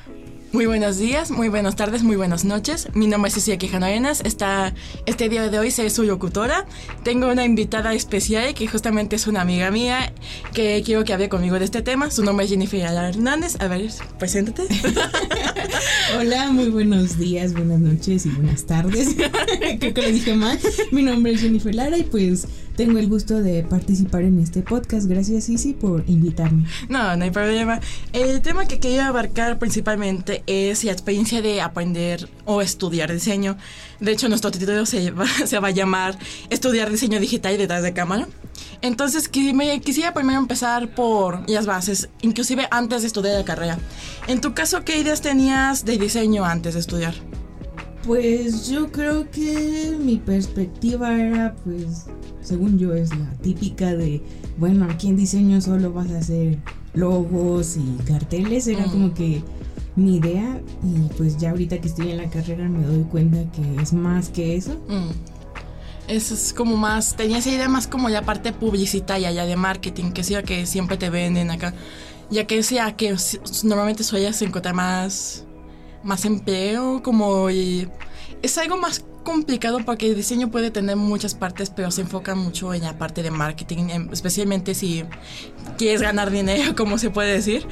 Muy buenos días, muy buenas tardes, muy buenas noches. Mi nombre es Cecilia Quijano Arenas. Este día de hoy seré su locutora. Tengo una invitada especial que justamente es una amiga mía que quiero que hable conmigo de este tema. Su nombre es Jennifer Hernández. A ver, preséntate. Hola, muy buenos días, buenas noches y buenas tardes. Creo que lo dije mal. Mi nombre es Jennifer Lara y pues tengo el gusto de participar en este podcast. Gracias, Cici, por invitarme. No hay problema. El tema que quería abarcar principalmente es la experiencia de aprender o estudiar diseño. De hecho, nuestro título se va a llamar Estudiar Diseño Digital detrás de cámara. Entonces, quisiera primero empezar por las bases, inclusive antes de estudiar la carrera. En tu caso, ¿qué ideas tenías de diseño antes de estudiar? Pues yo creo que mi perspectiva era, pues, según yo, es la típica de, bueno, aquí en diseño solo vas a hacer logos y carteles. Era como que mi idea, y pues ya ahorita que estoy en la carrera me doy cuenta que es más que eso. Eso es como más, tenía esa idea más como ya parte publicitaria, ya de marketing, que sea que siempre te venden acá, ya que sea que normalmente sueles encontrar más empleo, como y es algo más complicado porque el diseño puede tener muchas partes, pero se enfoca mucho en la parte de marketing, especialmente si quieres ganar dinero, como se puede decir.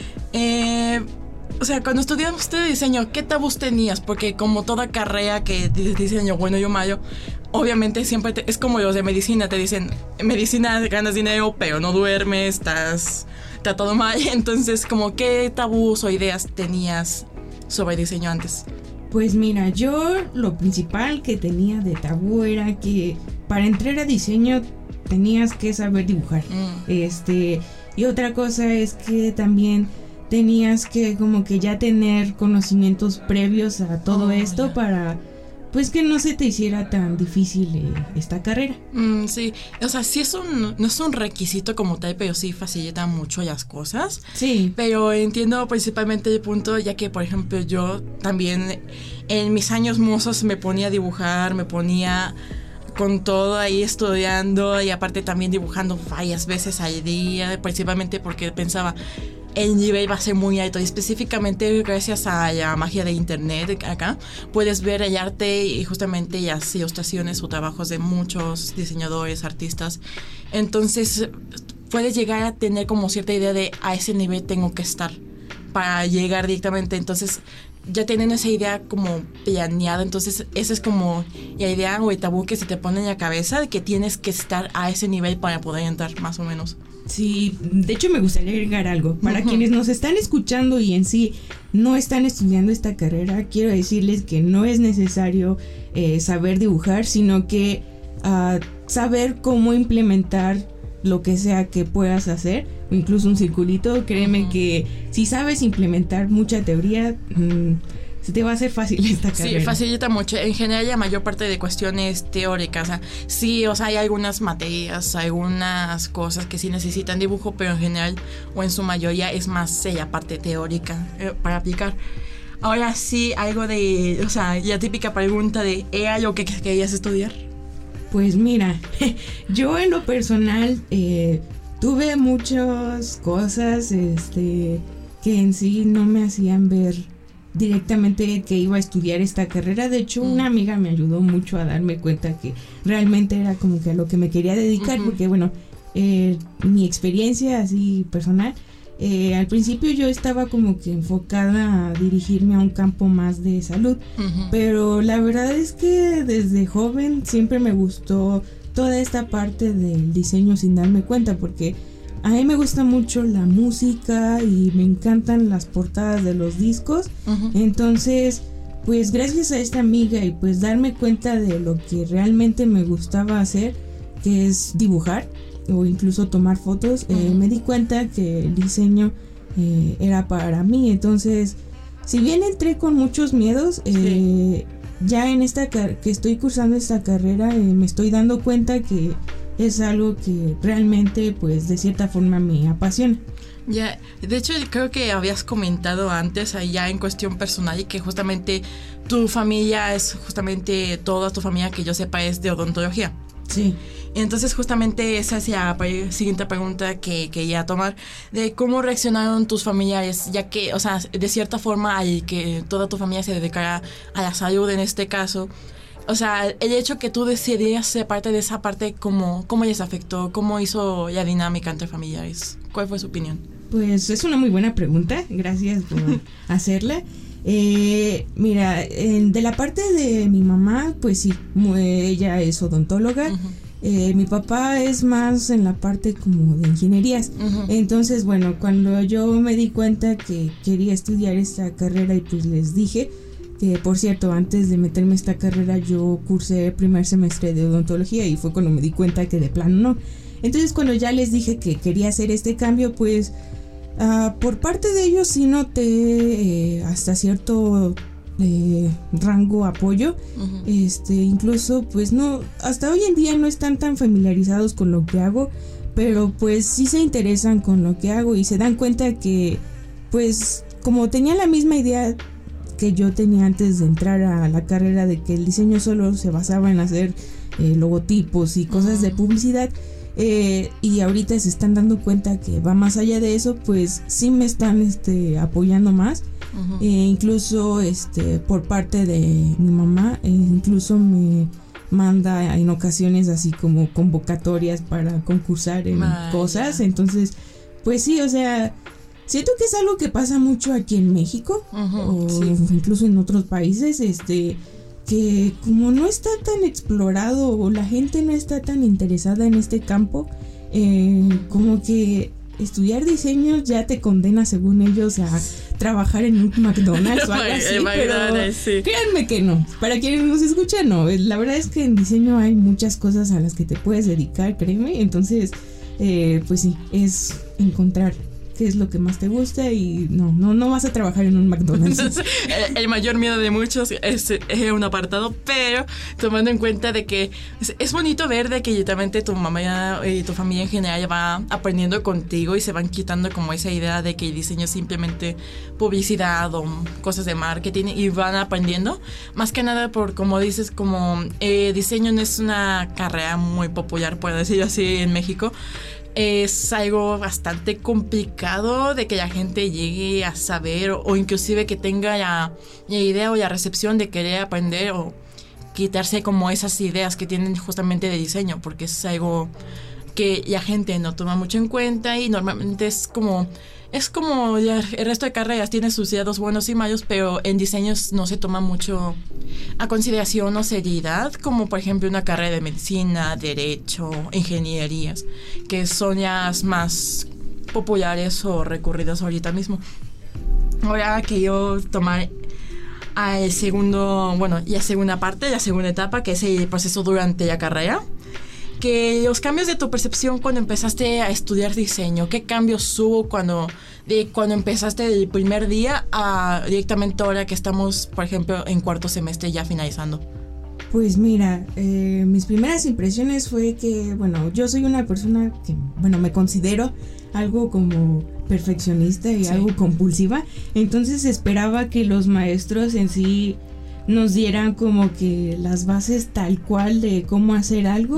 O sea, cuando estudiaste diseño, ¿qué tabús tenías? Porque como toda carrera que diseño bueno y malo, obviamente siempre es como los de medicina, te dicen, en medicina ganas dinero, pero no duermes, está todo mal. Entonces, como, ¿qué tabús o ideas tenías sobre diseño antes? Pues mira, yo lo principal que tenía de tabú era que para entrar a diseño tenías que saber dibujar. Y otra cosa es que también tenías que como que ya tener conocimientos previos a todo esto para pues que no se te hiciera tan difícil esta carrera. Sí, o sea, sí no es un requisito como tal, pero sí facilita mucho las cosas. Sí. Pero entiendo principalmente el punto, ya que, por ejemplo, yo también en mis años mozos me ponía a dibujar, me ponía con todo ahí estudiando y aparte también dibujando varias veces al día, principalmente porque pensaba el nivel va a ser muy alto y específicamente gracias a la magia de internet acá puedes ver el arte y justamente las ilustraciones o trabajos de muchos diseñadores, artistas. Entonces puedes llegar a tener como cierta idea de a ese nivel tengo que estar para llegar directamente. Entonces ya tienen esa idea como planeada, entonces esa es como la idea o el tabú que se te pone en la cabeza de que tienes que estar a ese nivel para poder entrar, más o menos. Sí, de hecho me gustaría agregar algo. Para quienes nos están escuchando y en sí no están estudiando esta carrera, quiero decirles que no es necesario saber dibujar, sino que saber cómo implementar lo que sea que puedas hacer, o incluso un circulito. Créeme que si sabes implementar mucha teoría, se te va a hacer fácil esta carrera. Sí, facilita mucho. En general, la mayor parte de cuestiones teóricas, sí, o sea, hay algunas materias, algunas cosas que sí necesitan dibujo, pero en general, o en su mayoría, es más la parte teórica para aplicar. Ahora sí, algo de, o sea, la típica pregunta de, ¿era lo que querías estudiar? Pues mira, yo en lo personal tuve muchas cosas que en sí no me hacían ver directamente que iba a estudiar esta carrera. De hecho, una amiga me ayudó mucho a darme cuenta que realmente era como que a lo que me quería dedicar, porque bueno, mi experiencia así personal, al principio yo estaba como que enfocada a dirigirme a un campo más de salud, pero la verdad es que desde joven siempre me gustó toda esta parte del diseño sin darme cuenta, porque a mí me gusta mucho la música y me encantan las portadas de los discos. Entonces, pues gracias a esta amiga y pues darme cuenta de lo que realmente me gustaba hacer, que es dibujar o incluso tomar fotos, me di cuenta que el diseño era para mí. Entonces, si bien entré con muchos miedos, ya en esta que estoy cursando esta carrera, me estoy dando cuenta que es algo que realmente, pues, de cierta forma me apasiona. Ya, de hecho creo que habías comentado antes allá en cuestión personal y que justamente tu familia es justamente toda tu familia que yo sepa es de odontología. Sí. Entonces justamente esa es la siguiente pregunta que quería tomar, de cómo reaccionaron tus familiares, ya que, o sea, de cierta forma al que toda tu familia se dedicara a la salud en este caso, o sea, el hecho que tú decidieras ser parte de esa parte, ¿cómo les afectó? ¿Cómo hizo la dinámica entre familiares? ¿Cuál fue su opinión? Pues es una muy buena pregunta, gracias por hacerla. Mira, de la parte de mi mamá, pues sí, ella es odontóloga. Mi papá es más en la parte como de ingenierías. Entonces, bueno, cuando yo me di cuenta que quería estudiar esta carrera y pues les dije que, por cierto, antes de meterme a esta carrera yo cursé el primer semestre de odontología y fue cuando me di cuenta que de plano no. Entonces, cuando ya les dije que quería hacer este cambio, pues por parte de ellos sí noté hasta cierto rango apoyo. Incluso pues no, hasta hoy en día no están tan familiarizados con lo que hago, pero pues sí se interesan con lo que hago y se dan cuenta que pues como tenía la misma idea que yo tenía antes de entrar a la carrera, de que el diseño solo se basaba en hacer logotipos y cosas de publicidad, y ahorita se están dando cuenta que va más allá de eso, pues sí me están apoyando más. Incluso por parte de mi mamá, incluso me manda en ocasiones así como convocatorias para concursar en cosas. Entonces pues sí, o sea, siento que es algo que pasa mucho aquí en México, o incluso en otros países, que como no está tan explorado o la gente no está tan interesada en este campo, como que estudiar diseño ya te condena, según ellos, a trabajar en un McDonald's o algo así, pero créanme que no. Para quienes nos escuchan, no. La verdad es que en diseño hay muchas cosas a las que te puedes dedicar, créeme. Entonces, pues sí, es encontrar qué es lo que más te gusta y no vas a trabajar en un McDonald's. El mayor miedo de muchos es un apartado, pero tomando en cuenta de que es bonito ver de que literalmente tu mamá y tu familia en general va aprendiendo contigo y se van quitando como esa idea de que el diseño es simplemente publicidad o cosas de marketing, y van aprendiendo, más que nada por, como dices, como diseño no es una carrera muy popular, por decirlo así, en México. Es algo bastante complicado de que la gente llegue a saber, o inclusive que tenga la idea o la recepción de querer aprender o quitarse como esas ideas que tienen justamente de diseño, porque es algo que la gente no toma mucho en cuenta y normalmente es como el resto de carreras, tiene sus lados buenos y malos, pero en diseños no se toma mucho a consideración o seriedad, como por ejemplo una carrera de medicina, derecho, ingenierías, que son las más populares o recurridas ahorita mismo. Ahora que yo tomar la segunda parte, la segunda etapa, que es el proceso durante la carrera, que los cambios de tu percepción cuando empezaste a estudiar diseño, ¿qué cambios hubo cuando empezaste el primer día a directamente ahora que estamos, por ejemplo, en cuarto semestre ya finalizando? Pues mira, mis primeras impresiones fue que, bueno, yo soy una persona que, bueno, me considero algo como perfeccionista y algo compulsiva, entonces esperaba que los maestros en sí nos dieran como que las bases tal cual de cómo hacer algo,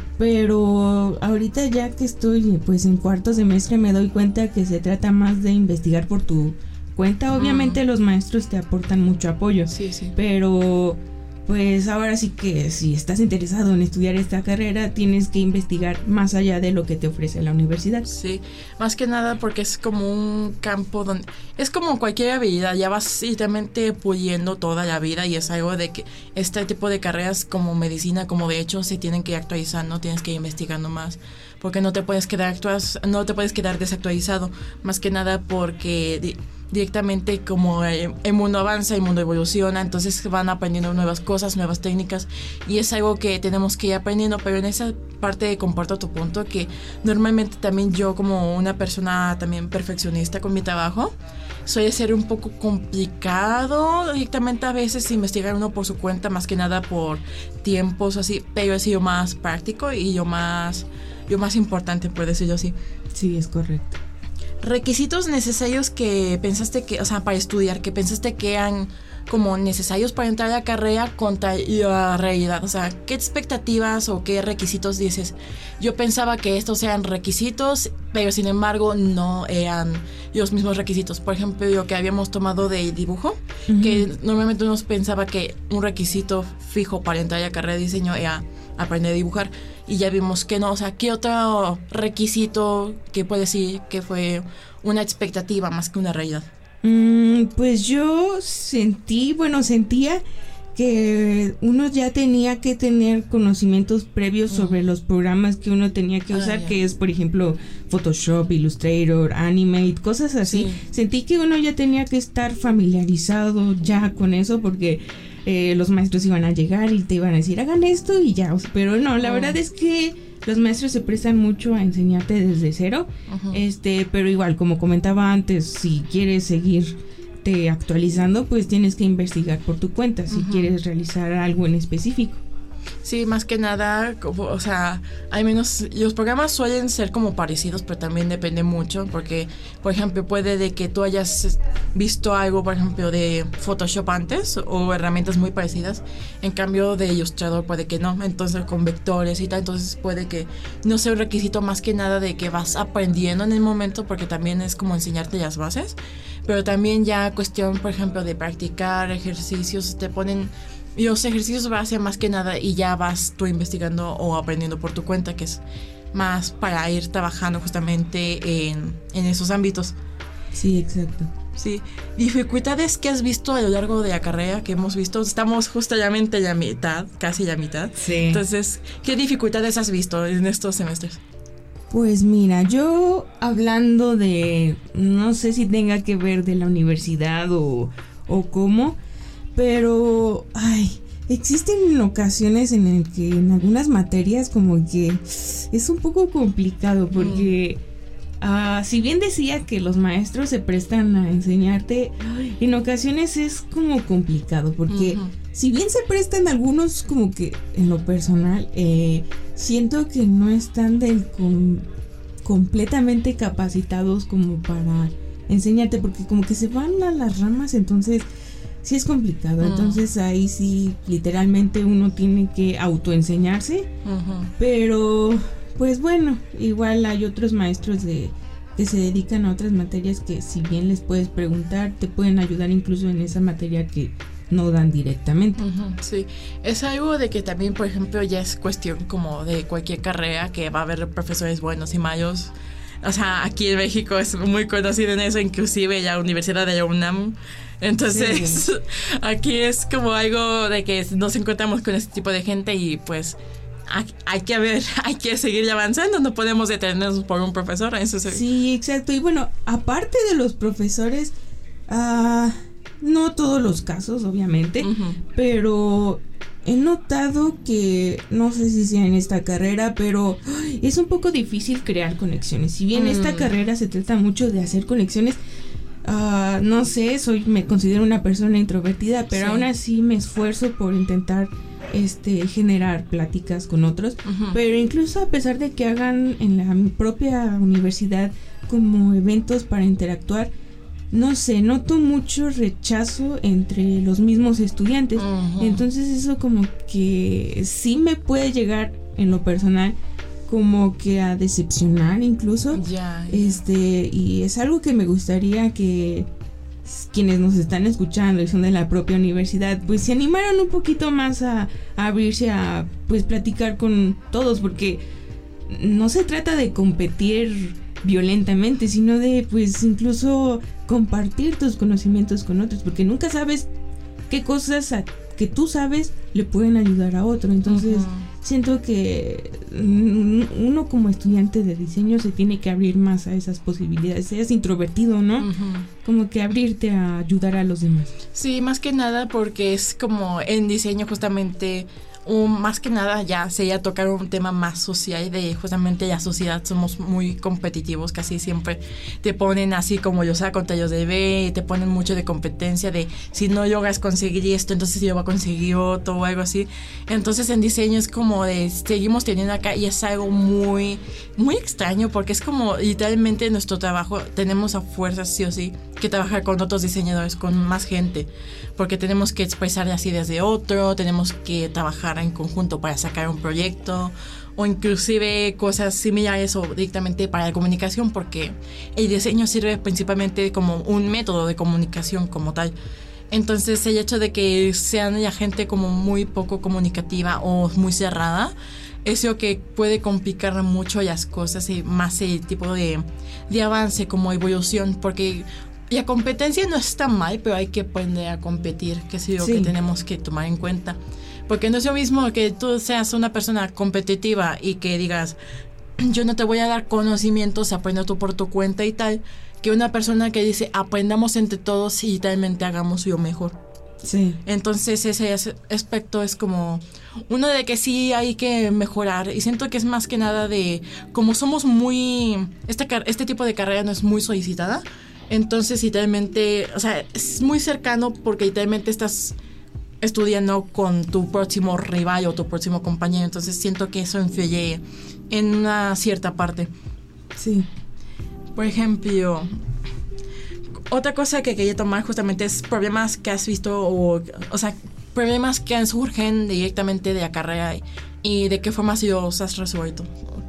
pero ahorita ya que estoy pues en cuarto semestre me doy cuenta que se trata más de investigar por tu cuenta. Obviamente los maestros te aportan mucho apoyo, pero pues ahora sí que si estás interesado en estudiar esta carrera tienes que investigar más allá de lo que te ofrece la universidad. Sí, más que nada porque es como un campo donde es como cualquier habilidad, ya vas literalmente puliendo toda la vida, y es algo de que este tipo de carreras como medicina, como de hecho se tienen que ir actualizando, tienes que ir investigando más, porque no te puedes quedar desactualizado, más que nada porque directamente como el mundo avanza, el mundo evoluciona, entonces van aprendiendo nuevas cosas, nuevas técnicas, y es algo que tenemos que ir aprendiendo. Pero en esa parte comparto tu punto, que normalmente también yo, como una persona también perfeccionista con mi trabajo, suele ser un poco complicado directamente a veces investigar uno por su cuenta, más que nada por tiempos así, pero he sido más práctico y yo más importante, por decirlo así. Sí, es correcto. requisitos necesarios que pensaste que, o sea, para estudiar, que pensaste que eran como necesarios para entrar a la carrera contra la realidad? O sea, ¿qué expectativas o qué requisitos dices? Yo pensaba que estos eran requisitos, pero sin embargo no eran los mismos requisitos. Por ejemplo, lo que habíamos tomado de dibujo, que normalmente uno pensaba que un requisito fijo para entrar a la carrera de diseño era aprender a dibujar, y ya vimos que no. O sea, ¿qué otro requisito que puede decir que fue una expectativa más que una realidad? Pues yo sentía que uno ya tenía que tener conocimientos previos sobre los programas que uno tenía que usar, que es, por ejemplo, Photoshop, Illustrator, Animate, cosas así. Sí. Sentí que uno ya tenía que estar familiarizado ya con eso, porque los maestros iban a llegar y te iban a decir, hagan esto y ya. Pero no, la verdad es que los maestros se prestan mucho a enseñarte desde cero. Pero igual, como comentaba antes, si quieres seguirte actualizando, pues tienes que investigar por tu cuenta si quieres realizar algo en específico. Sí, más que nada, o sea, al menos los programas suelen ser como parecidos, pero también depende mucho, porque, por ejemplo, puede de que tú hayas visto algo, por ejemplo, de Photoshop antes, o herramientas muy parecidas, en cambio de Illustrator puede que no, entonces con vectores y tal, entonces puede que no sea un requisito, más que nada de que vas aprendiendo en el momento, porque también es como enseñarte las bases, pero también ya cuestión, por ejemplo, de practicar ejercicios, te ponen los ejercicios base más que nada, y ya vas tú investigando o aprendiendo por tu cuenta, que es más para ir trabajando justamente en esos ámbitos. Sí, exacto. Sí. Dificultades que has visto a lo largo de la carrera que hemos visto. Estamos justamente a la mitad, casi la mitad. Sí. Entonces, ¿qué dificultades has visto en estos semestres? Pues mira, yo hablando de, no sé si tenga que ver de la universidad o cómo, pero existen ocasiones en el que en algunas materias como que es un poco complicado, porque si bien decía que los maestros se prestan a enseñarte, en ocasiones es como complicado, porque si bien se prestan algunos, como que en lo personal siento que no están completamente capacitados como para enseñarte, porque como que se van a las ramas, entonces sí es complicado. Entonces ahí sí literalmente uno tiene que autoenseñarse, pero pues bueno, igual hay otros maestros que se dedican a otras materias que si bien les puedes preguntar, te pueden ayudar incluso en esa materia que no dan directamente. Sí, es algo de que también, por ejemplo, ya es cuestión como de cualquier carrera, que va a haber profesores buenos y malos. O sea, aquí en México es muy conocido en eso, inclusive la Universidad de la UNAM. Entonces, sí, aquí es como algo de que nos encontramos con este tipo de gente, y pues hay que seguir avanzando, no podemos detenernos por un profesor. Eso sí, exacto. Y bueno, aparte de los profesores, no todos los casos, obviamente, pero he notado que, no sé si sea en esta carrera, pero es un poco difícil crear conexiones. Si bien esta carrera se trata mucho de hacer conexiones, no sé, me considero una persona introvertida, pero aún así me esfuerzo por intentar generar pláticas con otros. Pero incluso a pesar de que hagan en la propia universidad como eventos para interactuar, no sé, noto mucho rechazo entre los mismos estudiantes. Entonces eso como que sí me puede llegar en lo personal como que a decepcionar incluso. Y es algo que me gustaría que quienes nos están escuchando y son de la propia universidad, pues se animaran un poquito más a abrirse a pues platicar con todos, porque no se trata de competir violentamente, sino de pues incluso compartir tus conocimientos con otros, porque nunca sabes qué cosas que tú sabes le pueden ayudar a otro. Entonces siento que uno como estudiante de diseño se tiene que abrir más a esas posibilidades, seas introvertido, ¿no? Como que abrirte a ayudar a los demás. Sí, más que nada porque es como en diseño justamente, más que nada ya sería tocar un tema más social de justamente la sociedad. Somos muy competitivos, casi siempre te ponen así como yo saco tallos de B, te ponen mucho de competencia de si no logras conseguir esto, entonces yo voy a conseguir otro o algo así. Entonces en diseño es como de seguimos teniendo acá y es algo muy, muy extraño porque es como literalmente nuestro trabajo tenemos a fuerza sí o sí que trabajar con otros diseñadores, con más gente, porque tenemos que expresar las ideas de otro, tenemos que trabajar en conjunto para sacar un proyecto o inclusive cosas similares o directamente para la comunicación, porque el diseño sirve principalmente como un método de comunicación como tal. Entonces el hecho de que sean la gente como muy poco comunicativa o muy cerrada es lo que puede complicar mucho las cosas y más el tipo de avance como evolución, porque la competencia no está mal, pero hay que aprender a competir, que es lo que tenemos que tomar en cuenta. Porque no es lo mismo que tú seas una persona competitiva y que digas, yo no te voy a dar conocimientos, aprende tú por tu cuenta y tal, que una persona que dice, aprendamos entre todos y realmente hagamos lo mejor. Sí. Entonces ese aspecto es como uno de que sí hay que mejorar, y siento que es más que nada de, como somos muy, este tipo de carrera no es muy solicitada, entonces literalmente, o sea, es muy cercano porque literalmente estás estudiando con tu próximo rival o tu próximo compañero, entonces siento que eso influye en una cierta parte. Sí. Por ejemplo, otra cosa que quería tomar justamente es problemas que has visto o sea, problemas que surgen directamente de la carrera y de qué forma si los has resuelto.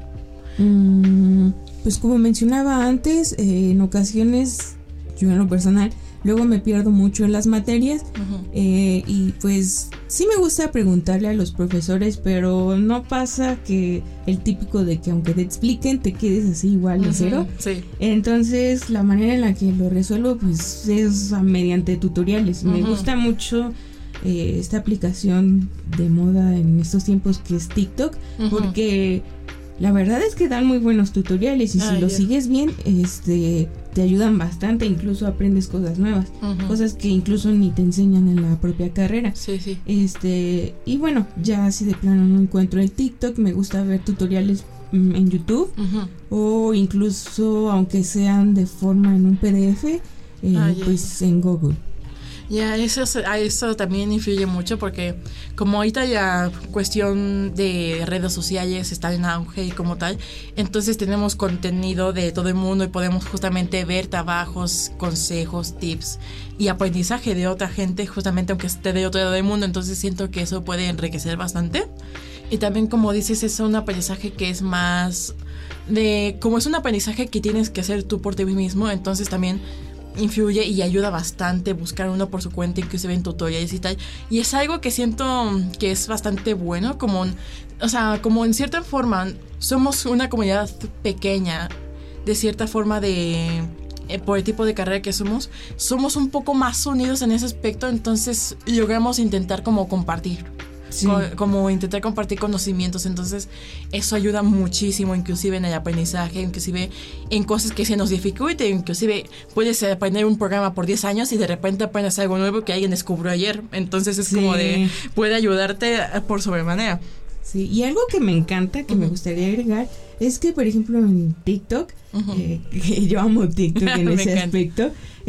Pues como mencionaba antes, en ocasiones yo en lo personal luego me pierdo mucho en las materias. Y pues sí me gusta preguntarle a los profesores, pero no pasa que el típico de que aunque te expliquen te quedes así igual de cero. Sí. Entonces la manera en la que lo resuelvo pues es mediante tutoriales. Me gusta mucho esta aplicación de moda en estos tiempos que es TikTok, porque la verdad es que dan muy buenos tutoriales y si los sigues bien, te ayudan bastante, incluso aprendes cosas nuevas, cosas que incluso ni te enseñan en la propia carrera. Sí. Y bueno, ya si de plano no encuentro el TikTok, me gusta ver tutoriales en YouTube o incluso aunque sean de forma en un PDF, pues en Google. Ya, eso también influye mucho porque como ahorita la cuestión de redes sociales está en auge y como tal, entonces tenemos contenido de todo el mundo y podemos justamente ver trabajos, consejos, tips y aprendizaje de otra gente, justamente aunque esté de otro lado del mundo, entonces siento que eso puede enriquecer bastante. Y también, como dices, es un aprendizaje que es más de, como es un aprendizaje que tienes que hacer tú por ti mismo, entonces también influye y ayuda bastante buscar uno por su cuenta, inclusive en tutoriales y tal, y es algo que siento que es bastante bueno, como en cierta forma somos una comunidad pequeña, de cierta forma por el tipo de carrera que somos un poco más unidos en ese aspecto, entonces logramos intentar como compartir. Sí. Como intentar compartir conocimientos, entonces eso ayuda muchísimo, inclusive en el aprendizaje, inclusive en cosas que se nos dificulten, inclusive puedes aprender un programa por 10 años y de repente aprendes algo nuevo que alguien descubrió ayer, entonces es como de, puede ayudarte por sobremanera. Sí, y algo que me encanta, que me gustaría agregar, es que por ejemplo en TikTok, que yo amo TikTok en ese aspecto,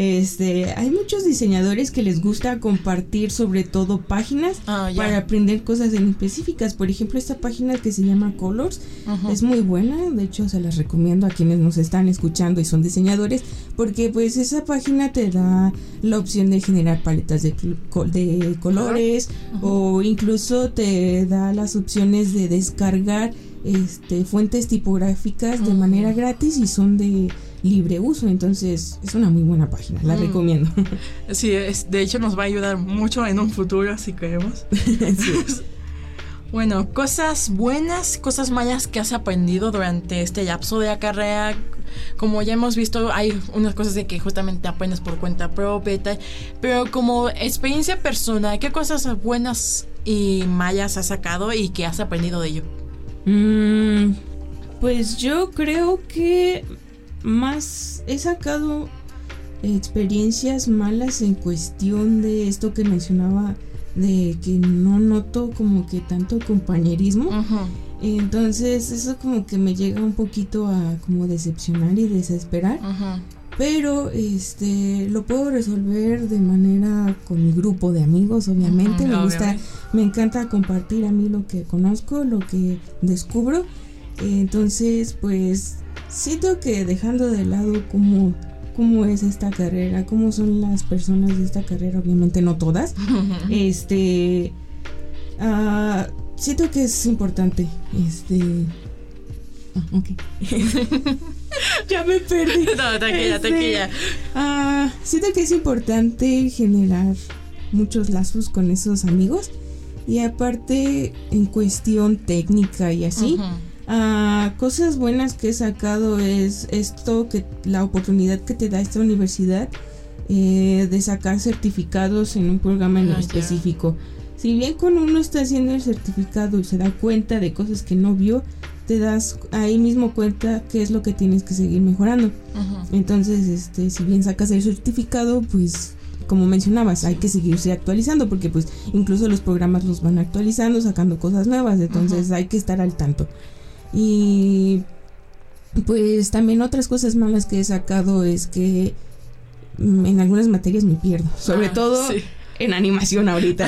hay muchos diseñadores que les gusta compartir sobre todo páginas para aprender cosas en específicas. Por ejemplo, esta página que se llama Colors es muy buena, de hecho se las recomiendo a quienes nos están escuchando y son diseñadores, porque pues esa página te da la opción de generar paletas de colores o incluso te da las opciones de descargar fuentes tipográficas de manera gratis y son de libre uso, entonces es una muy buena página, la recomiendo. Sí, de hecho nos va a ayudar mucho en un futuro si queremos. Sí. Bueno, cosas buenas, cosas malas que has aprendido durante este lapso de la carrera. Como ya hemos visto, hay unas cosas de que justamente aprendes por cuenta propia y tal, pero como experiencia personal, ¿qué cosas buenas y malas has sacado y que has aprendido de ello? Pues yo creo que más he sacado experiencias malas en cuestión de esto que mencionaba de que no noto como que tanto compañerismo. Entonces eso como que me llega un poquito a como decepcionar y desesperar. Pero lo puedo resolver de manera con mi grupo de amigos, obviamente. Me encanta compartir a mí lo que conozco, lo que descubro. Entonces, pues siento que dejando de lado cómo es esta carrera, cómo son las personas de esta carrera, obviamente no todas. Siento que es importante. Okay. Ya me perdí. No, tranquila. Siento que es importante generar muchos lazos con esos amigos. Y aparte, en cuestión técnica y así, cosas buenas que he sacado es esto, que la oportunidad que te da esta universidad de sacar certificados en un programa en específico. Si bien cuando uno está haciendo el certificado y se da cuenta de cosas que no vio, te das ahí mismo cuenta qué es lo que tienes que seguir mejorando. Entonces, si bien sacas el certificado, pues como mencionabas, hay que seguirse actualizando, porque pues incluso los programas los van actualizando, sacando cosas nuevas, entonces hay que estar al tanto. Y pues también otras cosas malas que he sacado es que en algunas materias me pierdo, sobre todo en animación ahorita.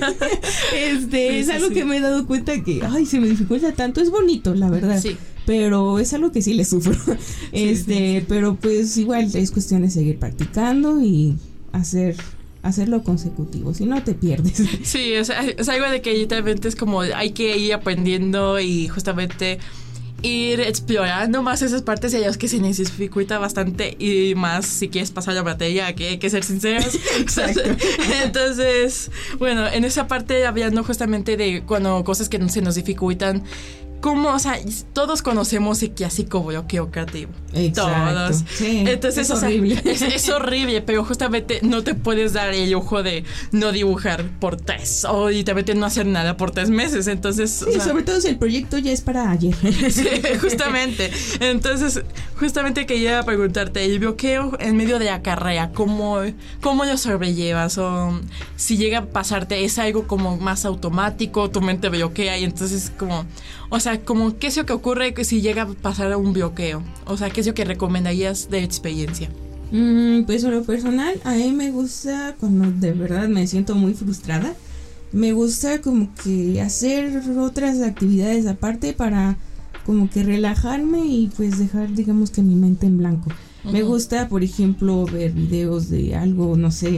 Es algo que me he dado cuenta que se me dificulta tanto. Es bonito, la verdad, pero es algo que sí le sufro. Pero pues igual es cuestión de seguir practicando y hacerlo consecutivo, si no te pierdes. Sí, es algo de que literalmente es como hay que ir aprendiendo y justamente ir explorando más esas partes y allá es que se nos dificulta bastante, y más si quieres pasar la materia, que hay que ser sinceros. Exacto. Entonces, bueno, en esa parte hablando justamente de cuando cosas que se nos dificultan, como, o sea, todos conocemos el clásico bloqueo creativo. Exacto. Todos. Sí, entonces, es horrible. Es horrible, pero justamente no te puedes dar el lujo de no dibujar por 3 o literalmente no hacer nada por 3 meses. Entonces, sí, sobre todo si el proyecto ya es para ayer. Sí, justamente. Entonces, justamente quería preguntarte, el bloqueo en medio de la carrera, ¿cómo lo sobrellevas? O si llega a pasarte, ¿es algo como más automático? Tu mente bloquea y entonces como... O sea, como, ¿qué es lo que ocurre si llega a pasar un bloqueo? O sea, ¿qué es lo que recomendarías de experiencia? Pues en lo personal, a mí me gusta cuando de verdad me siento muy frustrada. Me gusta como que hacer otras actividades aparte para como que relajarme y pues dejar, digamos, que mi mente en blanco. Me gusta, por ejemplo, ver videos de algo, no sé,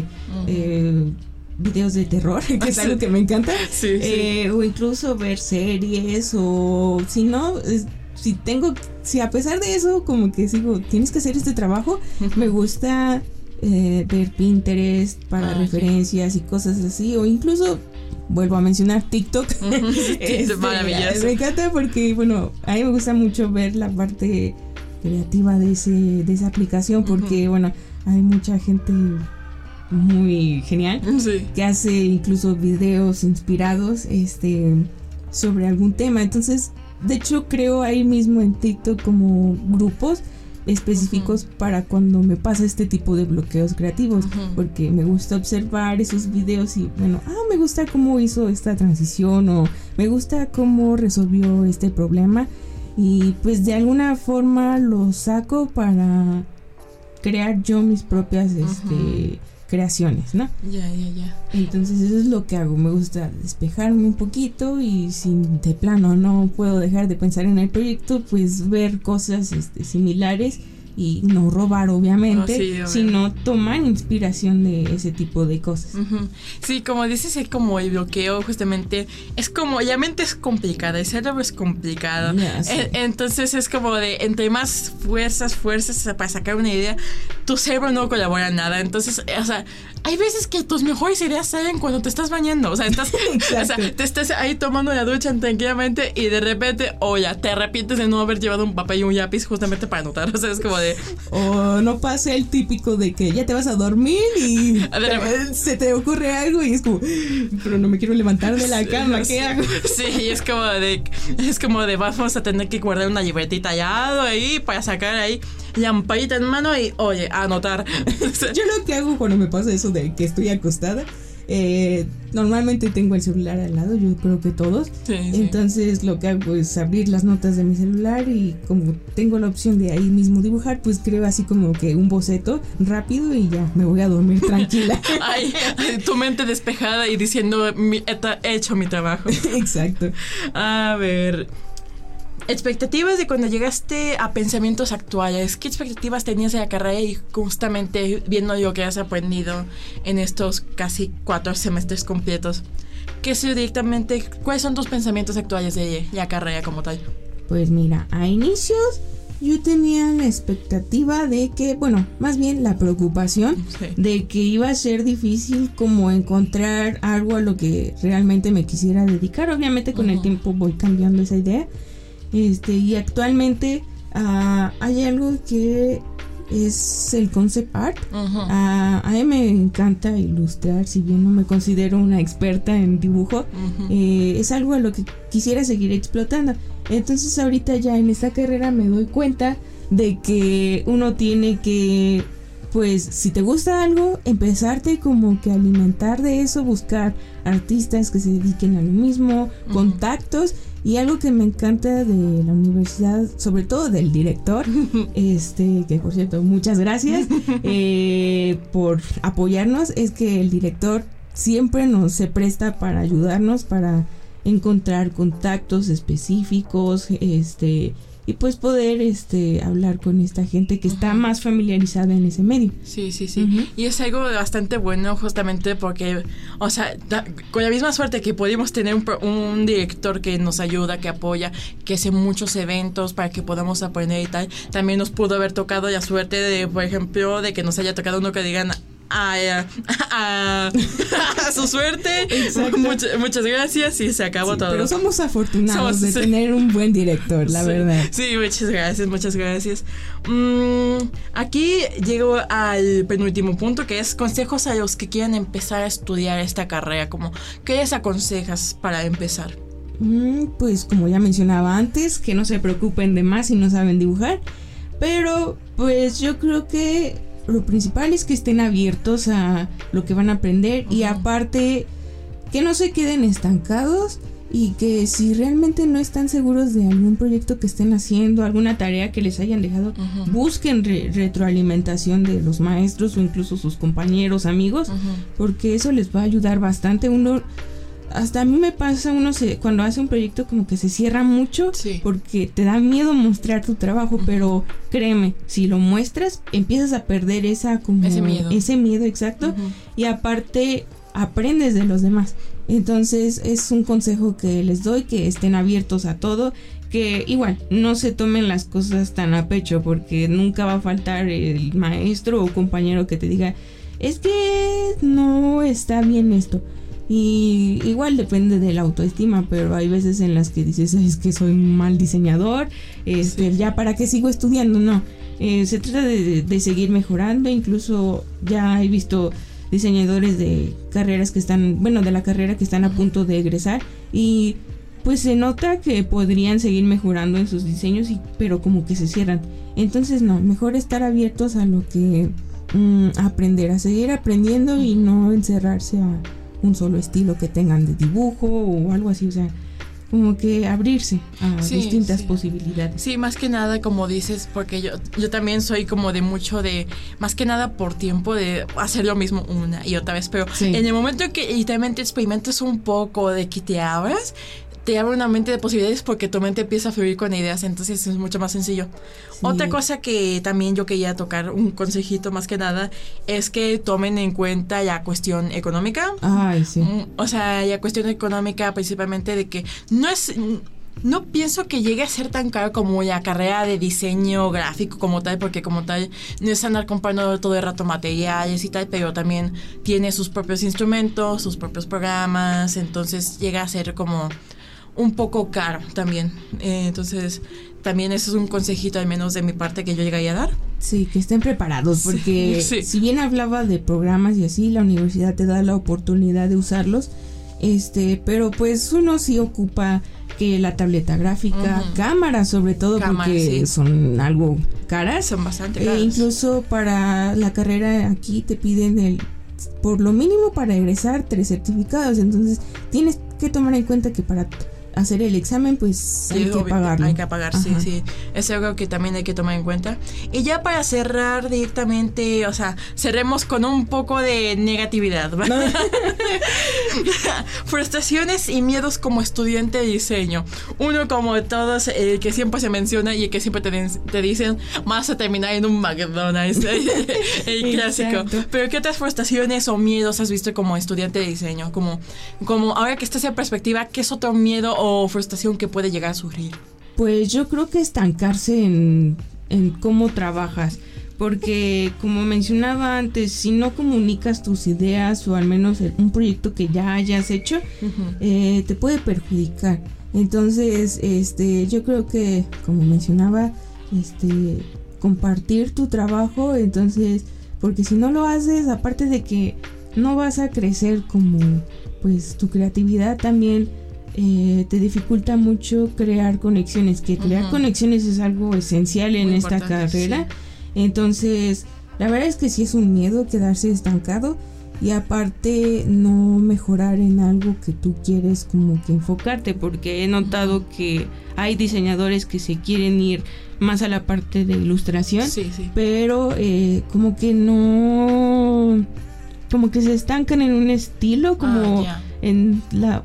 videos de terror, que es algo que me encanta. O incluso ver series, o si no, si a pesar de eso como que sigo, tienes que hacer este trabajo, me gusta ver Pinterest para referencias y cosas así, o incluso vuelvo a mencionar TikTok. Maravilloso. Me encanta porque, bueno, a mí me gusta mucho ver la parte creativa de esa aplicación, porque bueno, hay mucha gente muy genial que hace incluso videos inspirados sobre algún tema. Entonces, de hecho, creo ahí mismo en TikTok como grupos específicos para cuando me pasa este tipo de bloqueos creativos, porque me gusta observar esos videos y bueno, me gusta cómo hizo esta transición, o me gusta cómo resolvió este problema, y pues de alguna forma lo saco para crear yo mis propias creaciones, ¿no? Ya. Entonces eso es lo que hago, me gusta despejarme un poquito, y si de plano no puedo dejar de pensar en el proyecto, pues ver cosas similares y no robar, obviamente, sino tomar inspiración de ese tipo de cosas. Sí, como dices, es como el bloqueo, justamente, es como, la mente es complicada, el cerebro es complicado. Entonces es como de, entre más fuerzas para sacar una idea, tu cerebro no colabora nada. Entonces, o sea, hay veces que tus mejores ideas salen cuando te estás bañando. O sea, te estás ahí tomando la ducha tranquilamente y de repente, te arrepientes de no haber llevado un papel y un lápiz justamente para anotar. O sea, es como de... O no pasa el típico de que ya te vas a dormir y se te ocurre algo y es como, pero no me quiero levantar de la cama, ¿qué hago? Sí, es como de vamos a tener que guardar una libretita al lado ahí para sacar ahí lamparita en mano y, oye, a anotar. Yo lo que hago cuando me pasa eso de que estoy acostada Normalmente tengo el celular al lado, yo creo que todos. Sí. Entonces lo que hago es abrir las notas de mi celular y como tengo la opción de ahí mismo dibujar, pues creo así como que un boceto rápido y ya me voy a dormir tranquila. Ay, tu mente despejada y diciendo, he hecho mi trabajo. Exacto. A ver, expectativas de cuando llegaste a pensamientos actuales. ¿Qué expectativas tenías de la carrera y justamente viendo lo que has aprendido en estos casi 4 semestres completos? ¿Qué es directamente? ¿Cuáles son tus pensamientos actuales de la carrera como tal? Pues mira, a inicios yo tenía la expectativa de que, bueno, más bien la preocupación de que iba a ser difícil como encontrar algo a lo que realmente me quisiera dedicar. Obviamente con el tiempo voy cambiando esa idea. Y actualmente hay algo que es el concept art. A mí me encanta ilustrar, si bien no me considero una experta en dibujo. Es algo a lo que quisiera seguir explotando. Entonces ahorita ya en esta carrera me doy cuenta de que uno tiene que, pues si te gusta algo, empezarte como que a alimentar de eso, buscar artistas que se dediquen a lo mismo, contactos. Y algo que me encanta de la universidad, sobre todo del director, que por cierto, muchas gracias por apoyarnos, es que el director siempre se presta para ayudarnos, para encontrar contactos específicos, y pues poder hablar con esta gente que está más familiarizada en ese medio. Sí. Y es algo bastante bueno justamente porque, o sea, con la misma suerte que pudimos tener un director que nos ayuda, que apoya, que hace muchos eventos para que podamos aprender y tal, también nos pudo haber tocado la suerte de, por ejemplo, de que nos haya tocado uno que digan a su suerte. Muchas gracias y se acabó todo. Pero somos afortunados de tener un buen director, la verdad. Sí, muchas gracias. Aquí llego al penúltimo punto, que es consejos a los que quieran empezar a estudiar esta carrera. Como, ¿qué les aconsejas para empezar? Pues como ya mencionaba antes, que no se preocupen de más si no saben dibujar. Pero pues yo creo que lo principal es que estén abiertos a lo que van a aprender y aparte que no se queden estancados y que si realmente no están seguros de algún proyecto que estén haciendo, alguna tarea que les hayan dejado, busquen retroalimentación de los maestros o incluso sus compañeros, amigos, porque eso les va a ayudar bastante. Hasta a mí me pasa, cuando hace un proyecto como que se cierra mucho porque te da miedo mostrar tu trabajo, pero créeme, si lo muestras empiezas a perder ese miedo, exacto, y aparte aprendes de los demás. Entonces es un consejo que les doy, que estén abiertos a todo, que igual no se tomen las cosas tan a pecho, porque nunca va a faltar el maestro o compañero que te diga, es que no está bien esto. Y igual depende de la autoestima, pero hay veces en las que dices, es que soy un mal diseñador, ya para qué sigo estudiando. No, se trata de seguir mejorando. Incluso ya he visto diseñadores de carreras de la carrera que están a punto de egresar y pues se nota que podrían seguir mejorando en sus diseños, pero como que se cierran. Entonces no, mejor estar abiertos a lo que aprender, a seguir aprendiendo y no encerrarse a un solo estilo que tengan de dibujo o algo así, o sea, como que abrirse a distintas posibilidades. Sí, más que nada, como dices, porque yo también soy como de mucho de, más que nada por tiempo, de hacer lo mismo una y otra vez, pero en el momento en que literalmente experimentas un poco, de que te abras, te abre una mente de posibilidades porque tu mente empieza a fluir con ideas, entonces es mucho más sencillo. Otra cosa que también yo quería tocar, un consejito más que nada, es que tomen en cuenta la cuestión económica. O sea, la cuestión económica principalmente de que no pienso que llegue a ser tan caro como la carrera de diseño gráfico como tal, porque como tal no es andar comprando todo el rato materiales y tal, pero también tiene sus propios instrumentos, sus propios programas, entonces llega a ser como un poco caro también. Entonces también eso es un consejito al menos de mi parte que yo llegaría a dar. Sí, que estén preparados porque si bien hablaba de programas y así, la universidad te da la oportunidad de usarlos, pero pues uno sí ocupa que la tableta gráfica, cámaras sobre todo, porque son algo caras. Son bastante caras. Incluso para la carrera aquí te piden por lo mínimo para egresar 3 certificados. Entonces tienes que tomar en cuenta que para hacer el examen pues Sí, hay que pagarlo. Hay que pagar, sí, Ajá. sí. Es algo que también hay que tomar en cuenta. Y ya para cerrar directamente, o sea, cerremos con un poco de negatividad, ¿verdad? Frustraciones y miedos como estudiante de diseño. Uno como todos, el que siempre se menciona y el que siempre te dicen, vas a terminar en un McDonald's. El clásico. Exacto. Pero ¿qué otras frustraciones o miedos has visto como estudiante de diseño? Como ahora que estás en perspectiva, ¿qué es otro miedo o frustración que puede llegar a surgir? Pues yo creo que estancarse en cómo trabajas, porque como mencionaba antes, si no comunicas tus ideas o al menos un proyecto que ya hayas hecho, te puede perjudicar. Entonces, yo creo que, como mencionaba, compartir tu trabajo, entonces, porque si no lo haces, aparte de que no vas a crecer como, pues, tu creatividad también te dificulta mucho crear conexiones, que crear conexiones es algo esencial en Muy esta carrera. Sí. Entonces, la verdad es que sí es un miedo quedarse estancado y aparte no mejorar en algo que tú quieres como que enfocarte, porque he notado que hay diseñadores que se quieren ir más a la parte de ilustración, sí. pero como que no, como que se estancan en un estilo, como en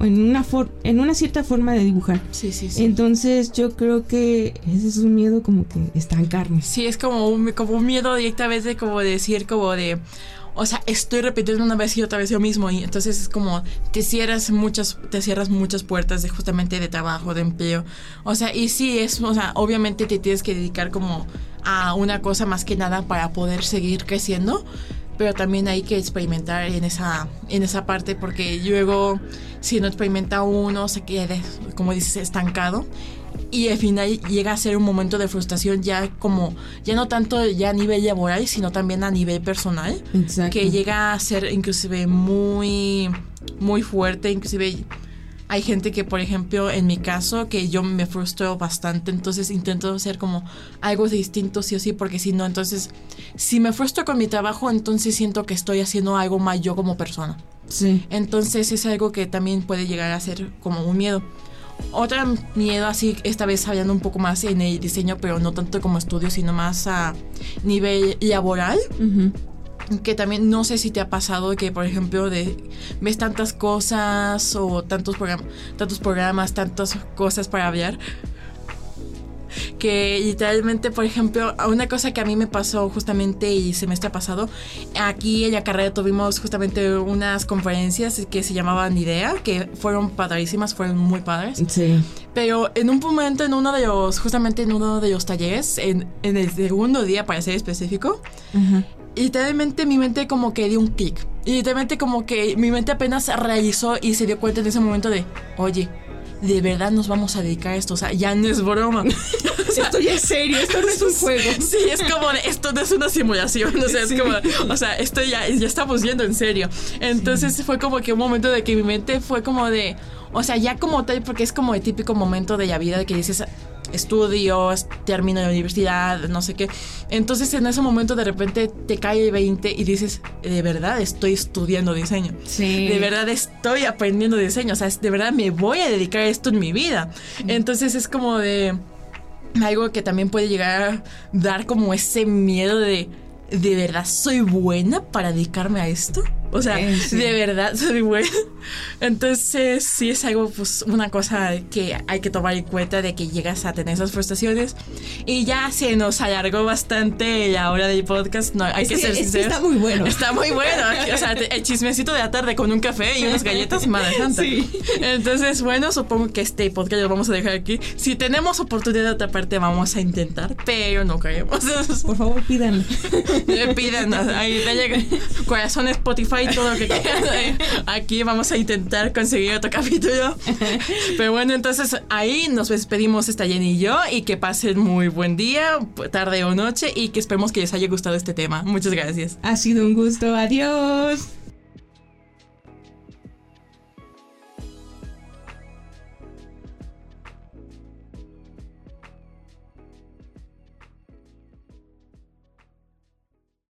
una cierta forma de dibujar. Sí. Entonces yo creo que ese es un miedo, como que estancarme. Sí, es como un miedo directamente, como decir, como de, o sea, estoy repitiendo una vez y otra vez lo mismo, y entonces es como te cierras muchas puertas justamente de trabajo, de empleo. O sea, y sí o sea, obviamente te tienes que dedicar como a una cosa más que nada para poder seguir creciendo, pero también hay que experimentar en esa parte, porque luego si no experimenta uno se queda, como dices, estancado, y al final llega a ser un momento de frustración ya no tanto ya a nivel laboral, sino también a nivel personal. Exacto. Que llega a ser inclusive muy, muy fuerte. Inclusive hay gente que, por ejemplo, en mi caso, que yo me frustro bastante, entonces intento hacer como algo distinto sí o sí, porque si no, entonces, si me frustro con mi trabajo, entonces siento que estoy haciendo algo mal yo como persona. Sí. Entonces es algo que también puede llegar a ser como un miedo. Otro miedo, así, esta vez hablando un poco más en el diseño, pero no tanto como estudio, sino más a nivel laboral. Que también no sé si te ha pasado que, por ejemplo, ves tantas cosas o tantos programas, tantas cosas para hablar, que literalmente, por ejemplo, una cosa que a mí me pasó justamente el semestre pasado, aquí en la carrera tuvimos justamente unas conferencias que se llamaban Idea, que fueron padrísimas, fueron muy padres. Sí. Pero en un momento, justamente en uno de los talleres, en el segundo día, para ser específico, literalmente mi mente como que dio un clic. Y literalmente como que mi mente apenas realizó y se dio cuenta en ese momento de, oye, de verdad nos vamos a dedicar a esto, o sea, ya no es broma. O sea, esto ya es serio, esto no es un juego. Sí, es como de, esto no es una simulación, o sea, es como, o sea, esto ya estamos yendo en serio. Entonces fue como que un momento de que mi mente fue como de, o sea, ya como tal, porque es como el típico momento de la vida de que dices, estudios, termino la universidad, no sé qué. Entonces en ese momento de repente te cae el 20 y dices, de verdad estoy estudiando diseño. Sí. De verdad estoy aprendiendo diseño. O sea, de verdad me voy a dedicar a esto en mi vida. Entonces es como de algo que también puede llegar a dar como ese miedo de verdad soy buena para dedicarme a esto. O sea, sí. De verdad soy buena. Entonces sí es algo, pues, una cosa que hay que tomar en cuenta, de que llegas a tener esas frustraciones. Y ya se nos alargó bastante la hora del podcast. No, hay que ser sinceros. Está muy bueno. Está muy bueno. O sea, el chismecito de la tarde con un café y unas galletas, madre santa. Sí. Entonces, bueno, supongo que este podcast lo vamos a dejar aquí. Si tenemos oportunidad de otra parte, vamos a intentar, pero no creemos. Por favor, pídanlo. Pídanos. Ahí dale corazón, Spotify, todo lo que quieran. Aquí vamos a intentar conseguir otro capítulo. Pero bueno, entonces ahí nos despedimos Jenny y yo, y que pasen muy buen día, tarde o noche, y que esperemos que les haya gustado este tema. Muchas gracias. Ha sido un gusto. Adiós.